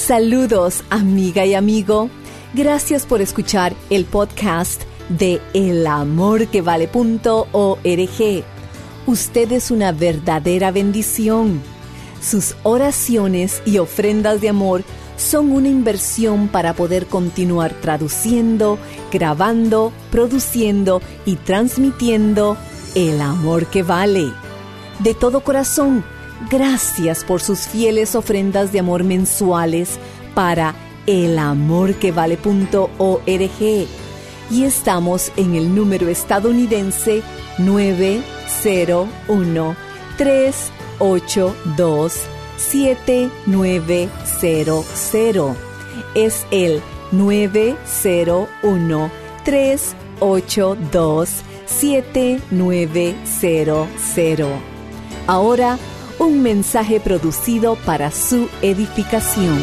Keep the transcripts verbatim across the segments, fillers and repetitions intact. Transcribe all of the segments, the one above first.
Saludos, amiga y amigo. Gracias por escuchar el podcast de el amor que vale punto org. Usted es una verdadera bendición. Sus oraciones y ofrendas de amor son una inversión para poder continuar traduciendo, grabando, produciendo y transmitiendo el amor que vale. De todo corazón, gracias por sus fieles ofrendas de amor mensuales para el amor que vale punto org. Y estamos en el número estadounidense nueve cero uno, tres ocho dos, siete nueve cero cero. Es el nueve cero uno, tres ocho dos, siete nueve cero cero. Ahora, un mensaje producido para su edificación.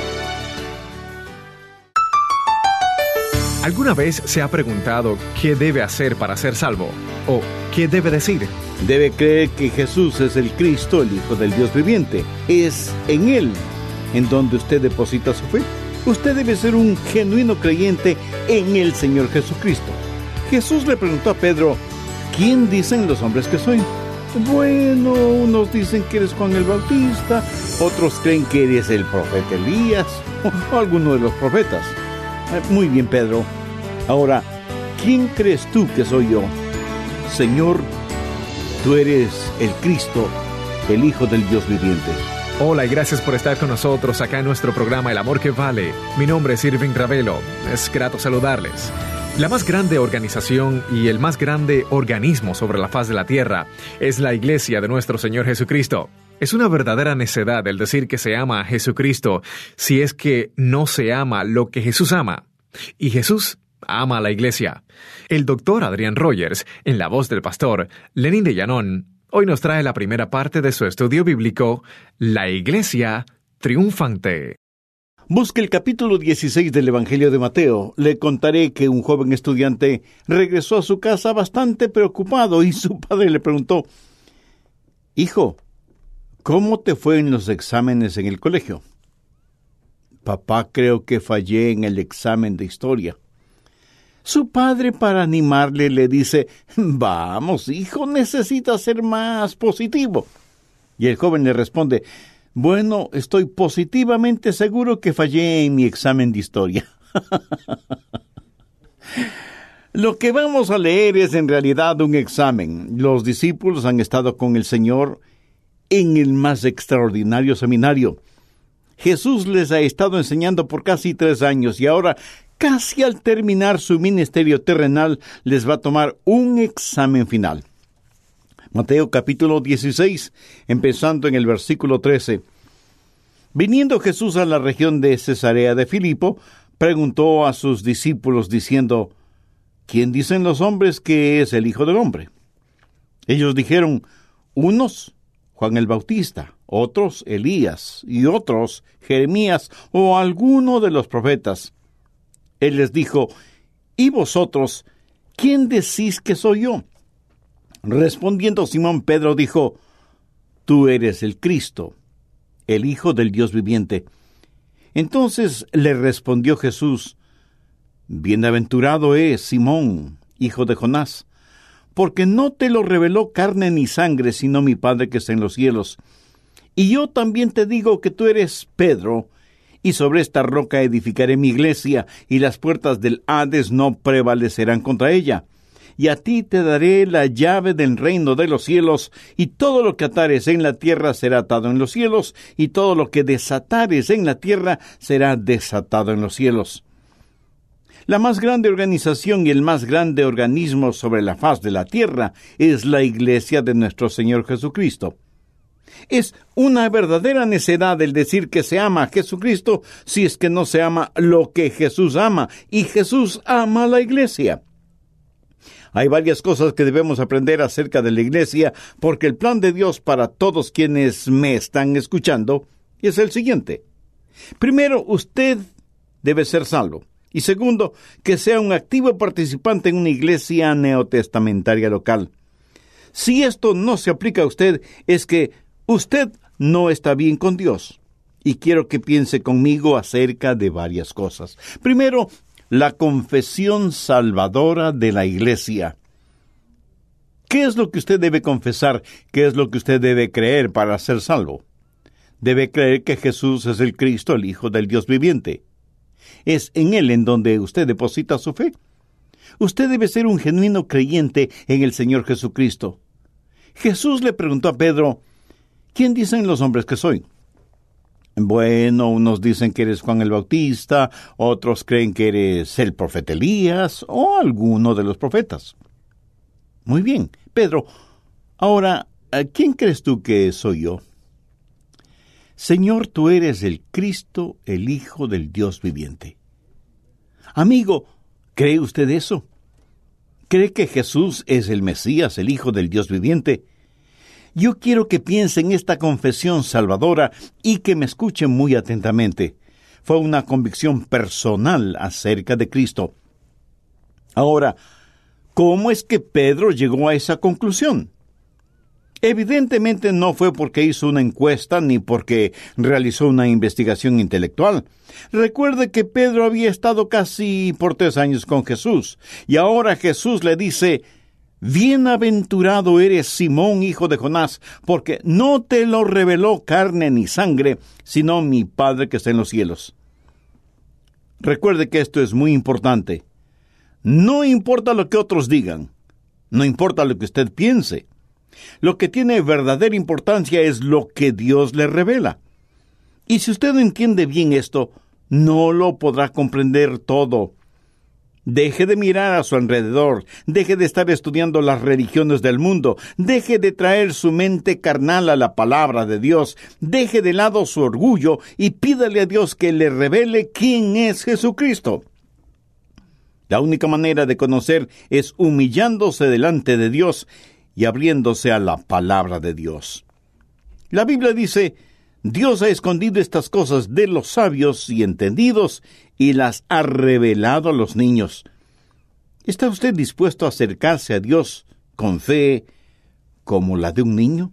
¿Alguna vez se ha preguntado qué debe hacer para ser salvo? ¿O qué debe decir? Debe creer que Jesús es el Cristo, el Hijo del Dios viviente. Es en Él en donde usted deposita su fe. Usted debe ser un genuino creyente en el Señor Jesucristo. Jesús le preguntó a Pedro, ¿quién dicen los hombres que soy? Bueno, unos dicen que eres Juan el Bautista, otros creen que eres el profeta Elías, o alguno de los profetas. Muy bien, Pedro. Ahora, ¿quién crees tú que soy yo? Señor, tú eres el Cristo, el Hijo del Dios viviente. Hola y gracias por estar con nosotros acá en nuestro programa El Amor que Vale. Mi nombre es Irving Ravelo. Es grato saludarles. La más grande organización y el más grande organismo sobre la faz de la tierra es la Iglesia de nuestro Señor Jesucristo. Es una verdadera necedad el decir que se ama a Jesucristo si es que no se ama lo que Jesús ama. Y Jesús ama a la Iglesia. El doctor Adrian Rogers, en la voz del pastor Lenin de Llanón, hoy nos trae la primera parte de su estudio bíblico, La Iglesia Triunfante. Busque el capítulo dieciséis del Evangelio de Mateo. Le contaré que un joven estudiante regresó a su casa bastante preocupado y su padre le preguntó, «Hijo, ¿cómo te fue en los exámenes en el colegio?» «Papá, creo que fallé en el examen de historia». Su padre, para animarle, le dice, «Vamos, hijo, necesitas ser más positivo». Y el joven le responde, «Bueno, estoy positivamente seguro que fallé en mi examen de historia». Lo que vamos a leer es en realidad un examen. Los discípulos han estado con el Señor en el más extraordinario seminario. Jesús les ha estado enseñando por casi tres años y ahora, casi al terminar su ministerio terrenal, les va a tomar un examen final. Mateo capítulo dieciséis, empezando en el versículo trece. Viniendo Jesús a la región de Cesarea de Filipo, preguntó a sus discípulos diciendo, ¿quién dicen los hombres que es el Hijo del Hombre? Ellos dijeron, unos, Juan el Bautista, otros, Elías, y otros, Jeremías, o alguno de los profetas. Él les dijo, ¿y vosotros, quién decís que soy yo? Respondiendo Simón Pedro dijo, tú eres el Cristo, el Hijo del Dios viviente. Entonces le respondió Jesús, bienaventurado es Simón, hijo de Jonás, porque no te lo reveló carne ni sangre, sino mi Padre que está en los cielos. Y yo también te digo que tú eres Pedro, y sobre esta roca edificaré mi iglesia, y las puertas del Hades no prevalecerán contra ella. Y a ti te daré la llave del reino de los cielos, y todo lo que atares en la tierra será atado en los cielos, y todo lo que desatares en la tierra será desatado en los cielos. La más grande organización y el más grande organismo sobre la faz de la tierra es la Iglesia de nuestro Señor Jesucristo. Es una verdadera necedad el decir que se ama a Jesucristo si es que no se ama lo que Jesús ama, y Jesús ama a la Iglesia. Hay varias cosas que debemos aprender acerca de la Iglesia, porque el plan de Dios para todos quienes me están escuchando es el siguiente. Primero, usted debe ser salvo. Y segundo, que sea un activo participante en una iglesia neotestamentaria local. Si esto no se aplica a usted, es que usted no está bien con Dios. y quiero que piense conmigo acerca de varias cosas. Primero, la confesión salvadora de la Iglesia. ¿Qué es lo que usted debe confesar? ¿Qué es lo que usted debe creer para ser salvo? Debe creer que Jesús es el Cristo, el Hijo del Dios viviente. Es en Él en donde usted deposita su fe. Usted debe ser un genuino creyente en el Señor Jesucristo. Jesús le preguntó a Pedro, ¿quién dicen los hombres que soy? Bueno, unos dicen que eres Juan el Bautista, otros creen que eres el profeta Elías o alguno de los profetas. Muy bien, Pedro, ahora, ¿quién crees tú que soy yo? Señor, tú eres el Cristo, el Hijo del Dios viviente. Amigo, ¿cree usted eso? ¿Cree que Jesús es el Mesías, el Hijo del Dios viviente? Yo quiero que piense en esta confesión salvadora y que me escuche muy atentamente. Fue una convicción personal acerca de Cristo. Ahora, ¿cómo es que Pedro llegó a esa conclusión? Evidentemente no fue porque hizo una encuesta ni porque realizó una investigación intelectual. Recuerde que Pedro había estado casi por tres años con Jesús, y ahora Jesús le dice, «Bienaventurado eres, Simón, hijo de Jonás, porque no te lo reveló carne ni sangre, sino mi Padre que está en los cielos». Recuerde que esto es muy importante. No importa lo que otros digan, no importa lo que usted piense. Lo que tiene verdadera importancia es lo que Dios le revela. Y si usted no entiende bien esto, no lo podrá comprender todo. Deje de mirar a su alrededor, deje de estar estudiando las religiones del mundo, deje de traer su mente carnal a la palabra de Dios, deje de lado su orgullo y pídale a Dios que le revele quién es Jesucristo. La única manera de conocer es humillándose delante de Dios y abriéndose a la palabra de Dios. La Biblia dice, Dios ha escondido estas cosas de los sabios y entendidos y las ha revelado a los niños. ¿Está usted dispuesto a acercarse a Dios con fe como la de un niño?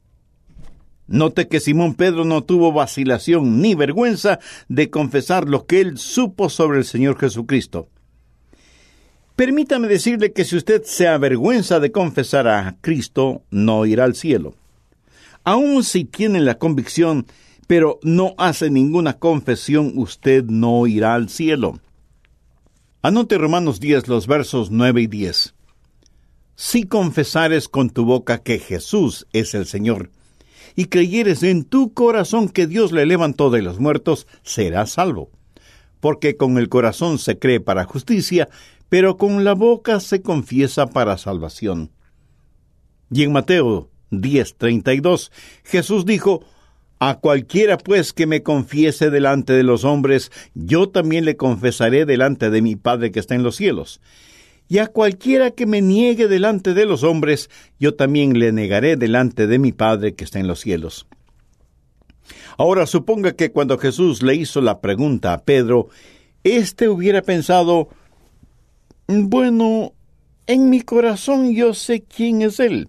Note que Simón Pedro no tuvo vacilación ni vergüenza de confesar lo que él supo sobre el Señor Jesucristo. Permítame decirle que si usted se avergüenza de confesar a Cristo, no irá al cielo. Aun si tiene la convicción, pero no hace ninguna confesión, usted no irá al cielo. Anote Romanos diez, los versos nueve y diez. Si confesares con tu boca que Jesús es el Señor, y creyeres en tu corazón que Dios le levantó de los muertos, serás salvo. Porque con el corazón se cree para justicia, pero con la boca se confiesa para salvación. Y en Mateo diez, treinta y dos, Jesús dijo, a cualquiera pues que me confiese delante de los hombres, yo también le confesaré delante de mi Padre que está en los cielos. Y a cualquiera que me niegue delante de los hombres, yo también le negaré delante de mi Padre que está en los cielos. Ahora suponga que cuando Jesús le hizo la pregunta a Pedro, éste hubiera pensado, bueno, en mi corazón yo sé quién es Él.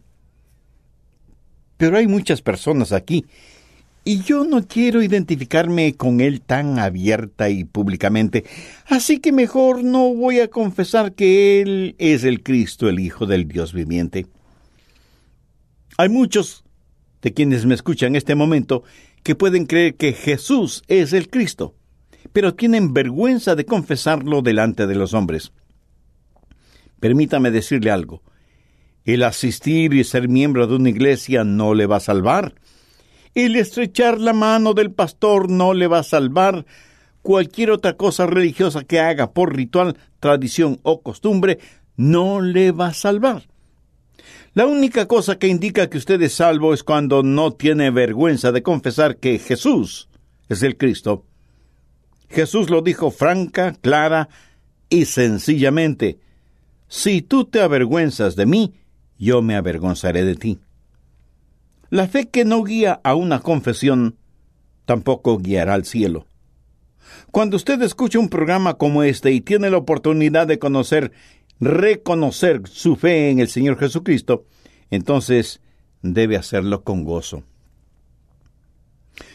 Pero hay muchas personas aquí, y yo no quiero identificarme con Él tan abierta y públicamente, así que mejor no voy a confesar que Él es el Cristo, el Hijo del Dios viviente. Hay muchos de quienes me escuchan en este momento que pueden creer que Jesús es el Cristo, pero tienen vergüenza de confesarlo delante de los hombres. Permítame decirle algo. El asistir y ser miembro de una iglesia no le va a salvar. El estrechar la mano del pastor no le va a salvar. Cualquier otra cosa religiosa que haga por ritual, tradición o costumbre no le va a salvar. La única cosa que indica que usted es salvo es cuando no tiene vergüenza de confesar que Jesús es el Cristo. Jesús lo dijo franca, clara y sencillamente. Si tú te avergüenzas de mí, yo me avergonzaré de ti. La fe que no guía a una confesión, tampoco guiará al cielo. Cuando usted escucha un programa como este y tiene la oportunidad de conocer, reconocer su fe en el Señor Jesucristo, entonces debe hacerlo con gozo.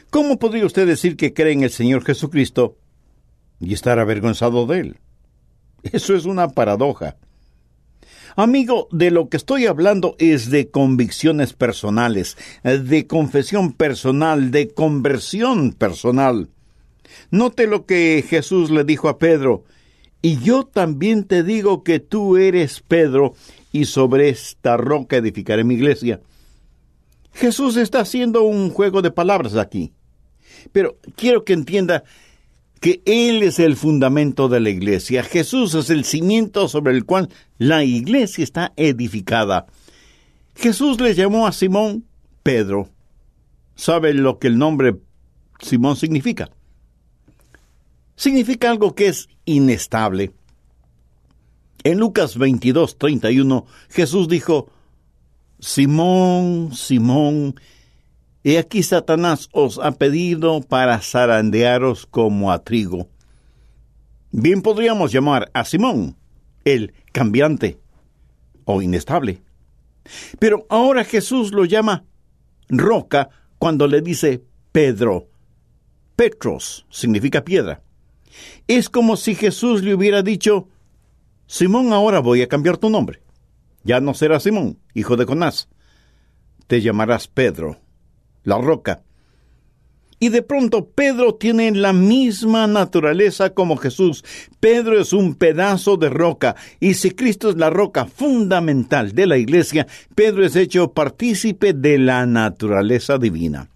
¿Cómo podría usted decir que cree en el Señor Jesucristo y estar avergonzado de Él? Eso es una paradoja. Amigo, de lo que estoy hablando es de convicciones personales, de confesión personal, de conversión personal. Note lo que Jesús le dijo a Pedro: y yo también te digo que tú eres Pedro, y sobre esta roca edificaré mi iglesia. Jesús está haciendo un juego de palabras aquí, pero quiero que entienda que Él es el fundamento de la iglesia. Jesús es el cimiento sobre el cual la iglesia está edificada. Jesús le llamó a Simón Pedro. ¿Sabe lo que el nombre Simón significa? Significa algo que es inestable. En Lucas veintidós, treinta y uno, Jesús dijo: Simón, Simón, he aquí Satanás os ha pedido para zarandearos como a trigo. Bien podríamos llamar a Simón el cambiante o inestable. Pero ahora Jesús lo llama roca cuando le dice Pedro. Petros significa piedra. Es como si Jesús le hubiera dicho: Simón, ahora voy a cambiar tu nombre. Ya no serás Simón, hijo de Jonás. Te llamarás Pedro, la roca. Y de pronto Pedro tiene la misma naturaleza como Jesús. Pedro es un pedazo de roca, y si Cristo es la roca fundamental de la iglesia, Pedro es hecho partícipe de la naturaleza divina.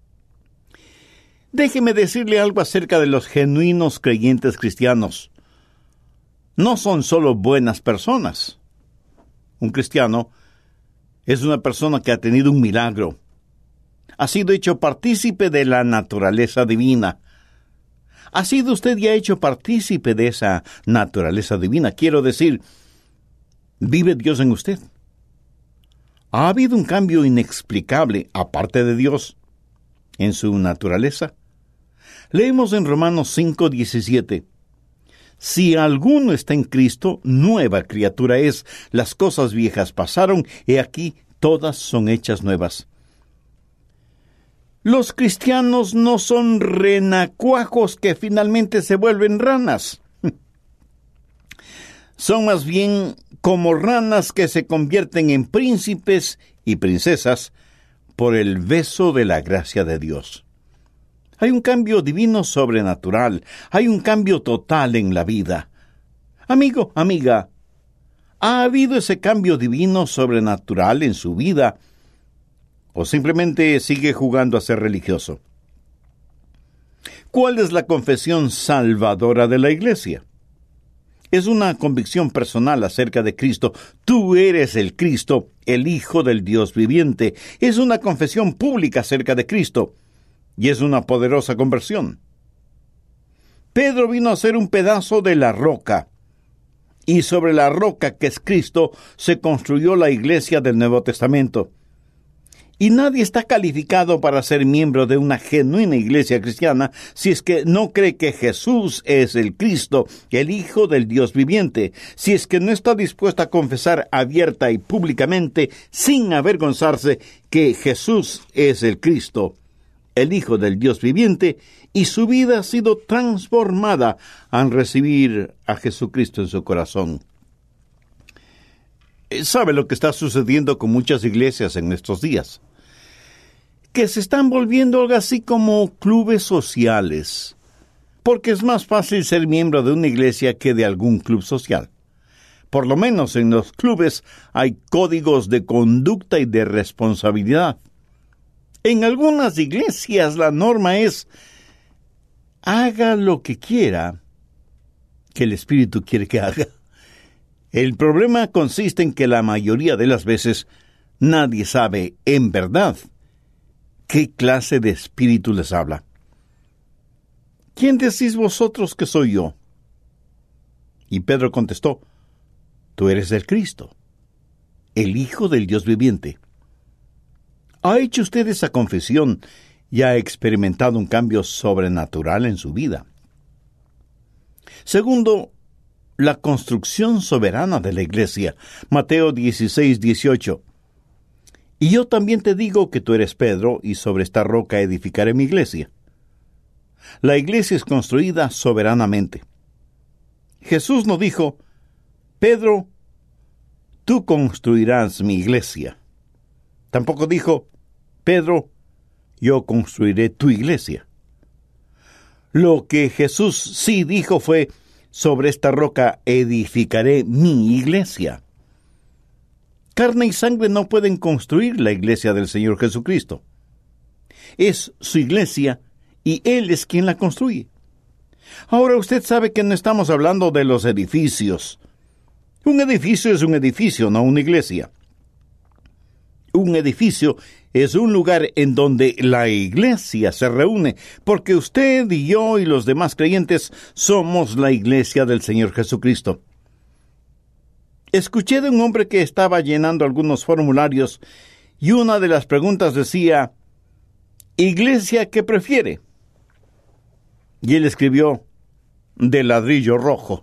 Déjeme decirle algo acerca de los genuinos creyentes cristianos. No son solo buenas personas. Un cristiano es una persona que ha tenido un milagro. Ha sido hecho partícipe de la naturaleza divina. ¿Ha sido usted ya hecho partícipe de esa naturaleza divina? Quiero decir, ¿vive Dios en usted? ¿Ha habido un cambio inexplicable, aparte de Dios, en su naturaleza? Leemos en Romanos cinco diecisiete. Si alguno está en Cristo, nueva criatura es. Las cosas viejas pasaron, y aquí todas son hechas nuevas. Los cristianos no son renacuajos que finalmente se vuelven ranas. Son más bien como ranas que se convierten en príncipes y princesas por el beso de la gracia de Dios. Hay un cambio divino sobrenatural, hay un cambio total en la vida. Amigo, amiga, ¿ha habido ese cambio divino sobrenatural en su vida? ¿O simplemente sigue jugando a ser religioso? ¿Cuál es la confesión salvadora de la iglesia? Es una convicción personal acerca de Cristo. Tú eres el Cristo, el Hijo del Dios viviente. Es una confesión pública acerca de Cristo, y es una poderosa conversión. Pedro vino a ser un pedazo de la roca, y sobre la roca que es Cristo se construyó la iglesia del Nuevo Testamento. Y nadie está calificado para ser miembro de una genuina iglesia cristiana si es que no cree que Jesús es el Cristo, el Hijo del Dios viviente, si es que no está dispuesto a confesar abierta y públicamente, sin avergonzarse, que Jesús es el Cristo, el Hijo del Dios viviente, y su vida ha sido transformada al recibir a Jesucristo en su corazón. ¿Sabe lo que está sucediendo con muchas iglesias en estos días? Que se están volviendo algo así como clubes sociales, porque es más fácil ser miembro de una iglesia que de algún club social. Por lo menos en los clubes hay códigos de conducta y de responsabilidad. En algunas iglesias la norma es: haga lo que quiera, que el Espíritu quiere que haga. El problema consiste en que la mayoría de las veces nadie sabe, en verdad, qué clase de espíritu les habla. ¿Quién decís vosotros que soy yo? Y Pedro contestó: tú eres el Cristo, el Hijo del Dios viviente. ¿Ha hecho usted esa confesión y ha experimentado un cambio sobrenatural en su vida? Segundo, la construcción soberana de la iglesia. Mateo dieciséis dieciocho. Y yo también te digo que tú eres Pedro, y sobre esta roca edificaré mi iglesia. La iglesia es construida soberanamente. Jesús no dijo, Pedro, tú construirás mi iglesia. Tampoco dijo, Pedro, yo construiré tu iglesia. Lo que Jesús sí dijo fue, sobre esta roca edificaré mi iglesia. Carne y sangre no pueden construir la iglesia del Señor Jesucristo. Es su iglesia y Él es quien la construye. Ahora usted sabe que no estamos hablando de los edificios. Un edificio es un edificio, no una iglesia. Un edificio es un lugar en donde la iglesia se reúne, porque usted y yo y los demás creyentes somos la iglesia del Señor Jesucristo. Escuché de un hombre que estaba llenando algunos formularios y una de las preguntas decía, ¿iglesia qué prefiere? Y él escribió, de ladrillo rojo.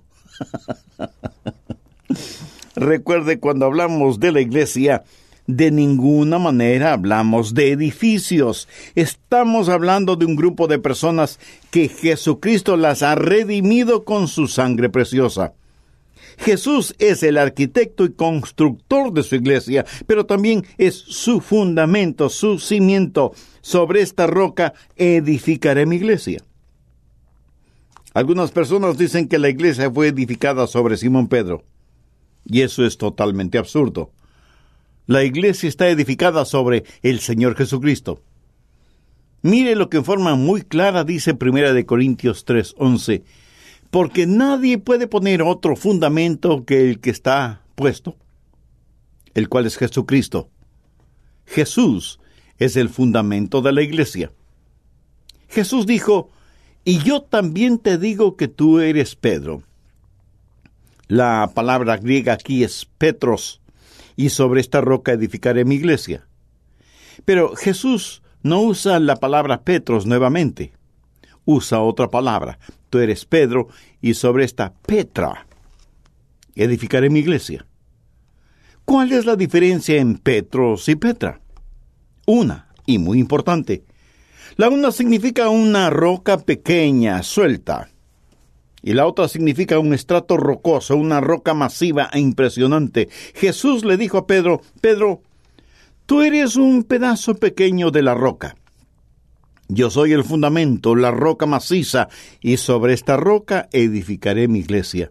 Recuerde, cuando hablamos de la iglesia, de ninguna manera hablamos de edificios. Estamos hablando de un grupo de personas que Jesucristo las ha redimido con su sangre preciosa. Jesús es el arquitecto y constructor de su iglesia, pero también es su fundamento, su cimiento. Sobre esta roca edificaré mi iglesia. Algunas personas dicen que la iglesia fue edificada sobre Simón Pedro, y eso es totalmente absurdo. La iglesia está edificada sobre el Señor Jesucristo. Mire lo que en forma muy clara dice Primera de Corintios tres once, porque nadie puede poner otro fundamento que el que está puesto, el cual es Jesucristo. Jesús es el fundamento de la iglesia. Jesús dijo, y yo también te digo que tú eres Pedro. La palabra griega aquí es Petros, y sobre esta roca edificaré mi iglesia. Pero Jesús no usa la palabra Petros nuevamente. Usa otra palabra. Tú eres Pedro, y sobre esta Petra edificaré mi iglesia. ¿Cuál es la diferencia en Petros y Petra? Una, y muy importante. La una significa una roca pequeña, suelta. Y la otra significa un estrato rocoso, una roca masiva e impresionante. Jesús le dijo a Pedro, Pedro, tú eres un pedazo pequeño de la roca. Yo soy el fundamento, la roca maciza, y sobre esta roca edificaré mi iglesia.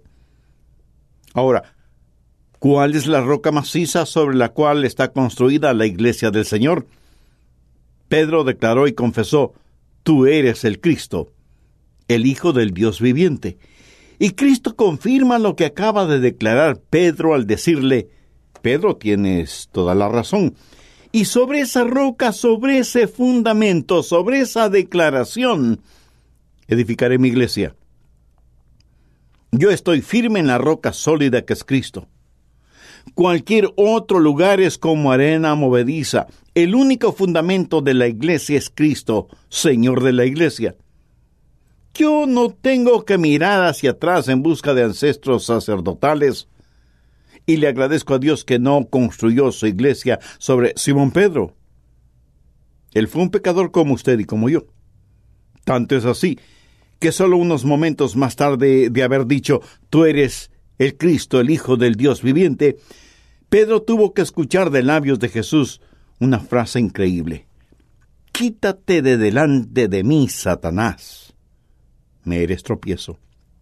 Ahora, ¿cuál es la roca maciza sobre la cual está construida la iglesia del Señor? Pedro declaró y confesó, tú eres el Cristo, el Hijo del Dios viviente. Y Cristo confirma lo que acaba de declarar Pedro al decirle, Pedro, tienes toda la razón. Y sobre esa roca, sobre ese fundamento, sobre esa declaración, edificaré mi iglesia. Yo estoy firme en la roca sólida que es Cristo. Cualquier otro lugar es como arena movediza. El único fundamento de la iglesia es Cristo, Señor de la iglesia. Yo no tengo que mirar hacia atrás en busca de ancestros sacerdotales. Y le agradezco a Dios que no construyó su iglesia sobre Simón Pedro. Él fue un pecador como usted y como yo. Tanto es así que solo unos momentos más tarde de haber dicho, tú eres el Cristo, el Hijo del Dios viviente, Pedro tuvo que escuchar de labios de Jesús una frase increíble. Quítate de delante de mí, Satanás. Me eres tropiezo.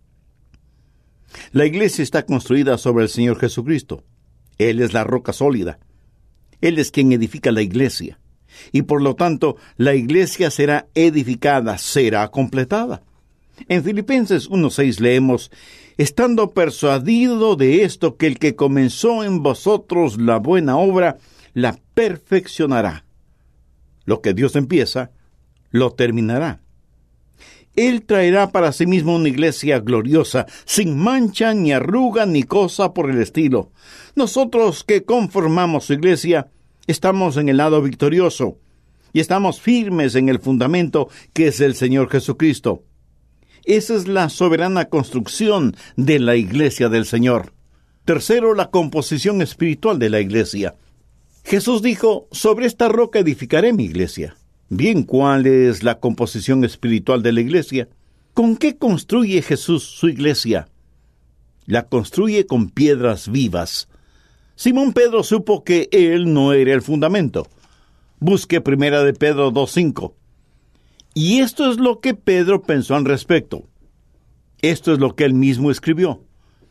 La iglesia está construida sobre el Señor Jesucristo. Él es la roca sólida. Él es quien edifica la iglesia. Y por lo tanto, la iglesia será edificada, será completada. En Filipenses uno seis leemos, estando persuadido de esto, que el que comenzó en vosotros la buena obra, la perfeccionará. Lo que Dios empieza, lo terminará. Él traerá para sí mismo una iglesia gloriosa, sin mancha, ni arruga, ni cosa por el estilo. Nosotros que conformamos su iglesia, estamos en el lado victorioso, y estamos firmes en el fundamento que es el Señor Jesucristo. Esa es la soberana construcción de la iglesia del Señor. Tercero, la composición espiritual de la iglesia. Jesús dijo, sobre esta roca edificaré mi iglesia. Bien, ¿cuál es la composición espiritual de la iglesia? ¿Con qué construye Jesús su iglesia? La construye con piedras vivas. Simón Pedro supo que él no era el fundamento. Busque primera de Pedro dos cinco. Y esto es lo que Pedro pensó al respecto. Esto es lo que él mismo escribió.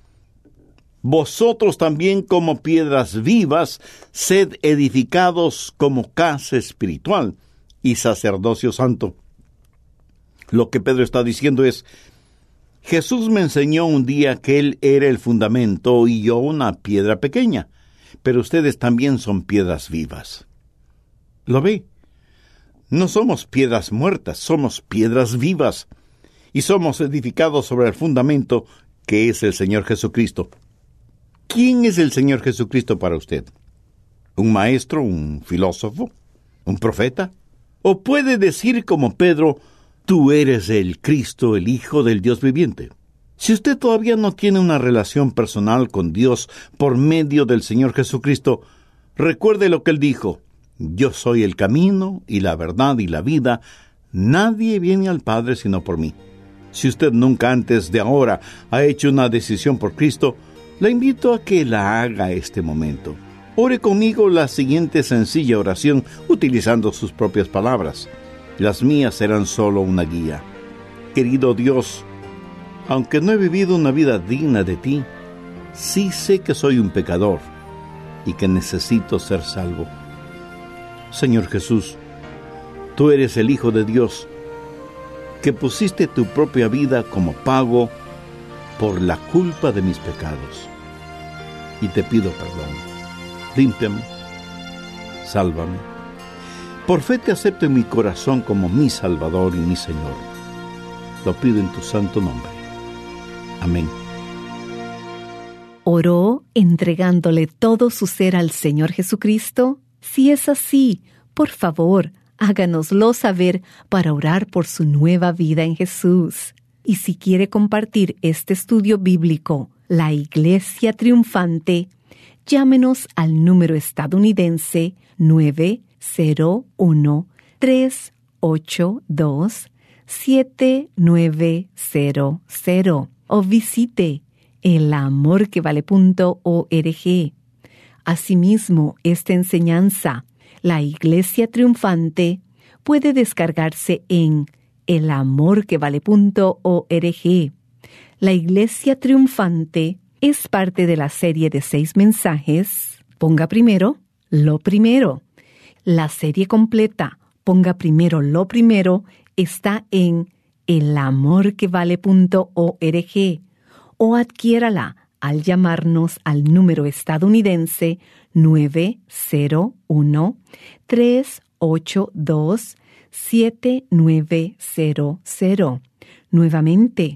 Vosotros también como piedras vivas, sed edificados como casa espiritual y sacerdocio santo. Lo que Pedro está diciendo es, Jesús me enseñó un día que Él era el fundamento y yo una piedra pequeña, pero ustedes también son piedras vivas. ¿Lo ve? No somos piedras muertas, somos piedras vivas, y somos edificados sobre el fundamento que es el Señor Jesucristo. ¿Quién es el Señor Jesucristo para usted? ¿Un maestro, un filósofo, un profeta? ¿O puede decir como Pedro, tú eres el Cristo, el Hijo del Dios viviente? Si usted todavía no tiene una relación personal con Dios por medio del Señor Jesucristo, recuerde lo que Él dijo, yo soy el camino y la verdad y la vida, nadie viene al Padre sino por mí. Si usted nunca antes de ahora ha hecho una decisión por Cristo, la invito a que la haga este momento. Ore conmigo la siguiente sencilla oración utilizando sus propias palabras. Las mías serán solo una guía. Querido Dios, aunque no he vivido una vida digna de ti, sí sé que soy un pecador y que necesito ser salvo. Señor Jesús, tú eres el Hijo de Dios, que pusiste tu propia vida como pago por la culpa de mis pecados. Y te pido perdón. Límpiame, sálvame. Por fe te acepto en mi corazón como mi Salvador y mi Señor. Lo pido en tu santo nombre. Amén. ¿Oró entregándole todo su ser al Señor Jesucristo? Si es así, por favor, háganoslo saber para orar por su nueva vida en Jesús. Y si quiere compartir este estudio bíblico, La Iglesia Triunfante, llámenos al número estadounidense nueve cero uno, tres ocho dos, siete nueve cero cero o visite el amor que vale punto org. Asimismo, esta enseñanza, La Iglesia Triunfante, puede descargarse en el amor que vale punto org. La Iglesia Triunfante es parte de la serie de seis mensajes. Ponga primero lo primero. La serie completa, Ponga primero lo primero, está en el amor que vale punto org o adquiérala al llamarnos al número estadounidense nueve cero uno, tres ocho dos, siete nueve cero cero. Nuevamente,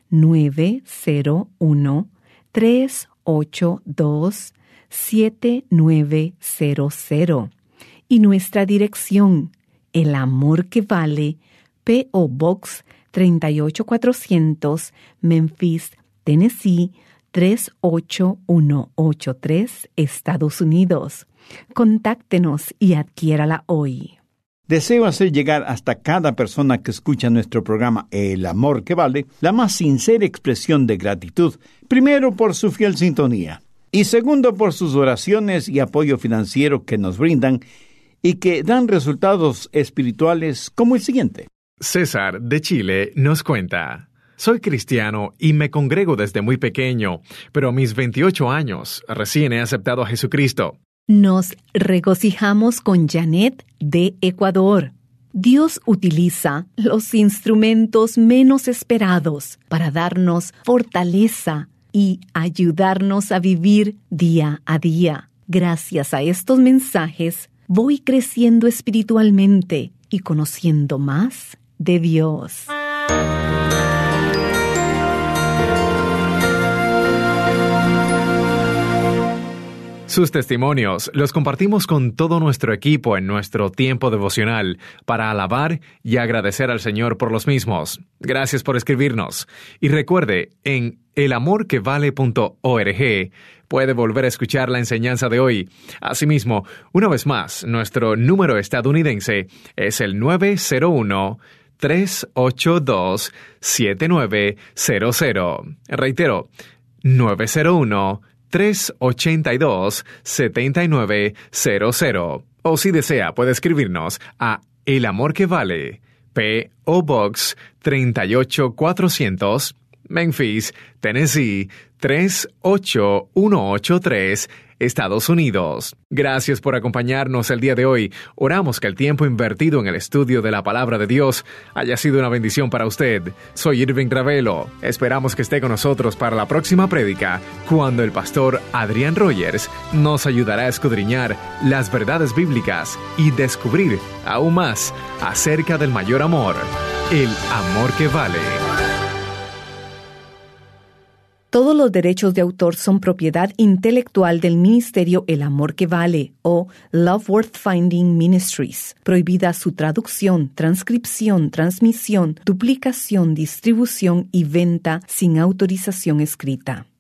nueve cero uno, tres ocho dos, siete nueve cero cero. Y nuestra dirección, El Amor que Vale, P O Box tres ocho cuatrocientos, Memphis, Tennessee, tres ocho uno ocho tres, Estados Unidos. Contáctenos y adquiérala hoy. Deseo hacer llegar hasta cada persona que escucha nuestro programa El Amor que Vale la más sincera expresión de gratitud, primero por su fiel sintonía y segundo por sus oraciones y apoyo financiero que nos brindan y que dan resultados espirituales como el siguiente. César, de Chile, nos cuenta: soy cristiano y me congrego desde muy pequeño, pero a mis veintiocho años recién he aceptado a Jesucristo. Nos regocijamos con Janet de Ecuador. Dios utiliza los instrumentos menos esperados para darnos fortaleza y ayudarnos a vivir día a día. Gracias a estos mensajes, voy creciendo espiritualmente y conociendo más de Dios. Sus testimonios los compartimos con todo nuestro equipo en nuestro tiempo devocional para alabar y agradecer al Señor por los mismos. Gracias por escribirnos. Y recuerde, en el amor que vale punto org puede volver a escuchar la enseñanza de hoy. Asimismo, una vez más, nuestro número estadounidense es el nueve cero uno, tres ocho dos, siete nueve cero cero. Reitero, nueve cero uno, tres ocho dos, siete nueve cero cero. O si desea, puede escribirnos a El Amor que Vale, P O Box treinta y ocho cuatrocientos, Memphis, Tennessee tres ocho uno ocho tres, Estados Unidos. Gracias por acompañarnos el día de hoy. Oramos que el tiempo invertido en el estudio de la palabra de Dios haya sido una bendición para usted. Soy Irving Ravelo. Esperamos que esté con nosotros para la próxima prédica, cuando el pastor Adrián Rogers nos ayudará a escudriñar las verdades bíblicas y descubrir aún más acerca del mayor amor, el amor que vale. Todos los derechos de autor son propiedad intelectual del Ministerio El Amor que Vale o Love Worth Finding Ministries. Prohibida su traducción, transcripción, transmisión, duplicación, distribución y venta sin autorización escrita.